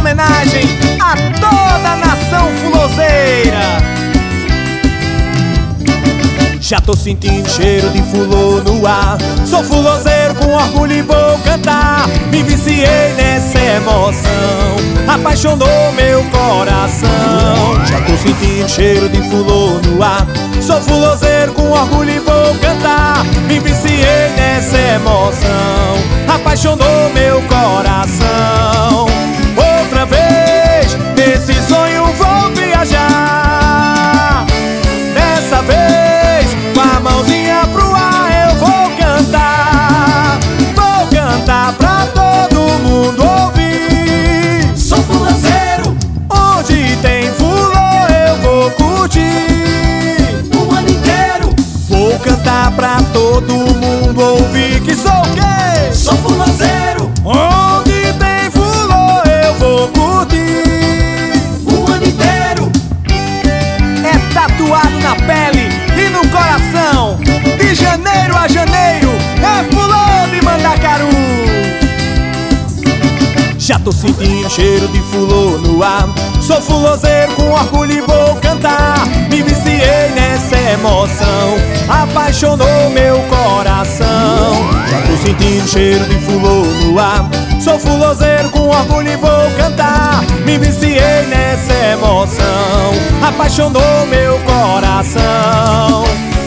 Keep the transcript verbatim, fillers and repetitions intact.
homenagem a toda a nação fuloseira. Já tô sentindo cheiro de fulô no ar. Sou fuloseiro com orgulho e vou cantar. Me viciei nessa emoção, apaixonou meu coração. Já tô sentindo cheiro de fulô no ar. Sou fuloseiro com orgulho e vou cantar. Me viciei nessa emoção, apaixonou meu coração. Outra vez, nesse sonho vou viajar. Dessa vez, com a mãozinha pro ar eu vou cantar. Vou cantar pra todo mundo ouvir. Sou fuloseiro, onde tem fulô eu vou curtir o ano inteiro. Vou cantar pra todo mundo ouvir que sou o quê? Sou fuloseiro, onde tem fulô eu vou curtir o ano inteiro. É tatuado na pele e no coração. De janeiro a janeiro é fulô de Mandacaru. Já tô sentindo cheiro de fulô no ar. Sou fuloseiro com orgulho e vou cantar. Me viciei nessa emoção, apaixonou meu coração. Já tô sentindo cheiro de fulô no ar. Sou fuloseiro com orgulho e vou cantar. Me viciei nessa emoção, apaixonou meu coração.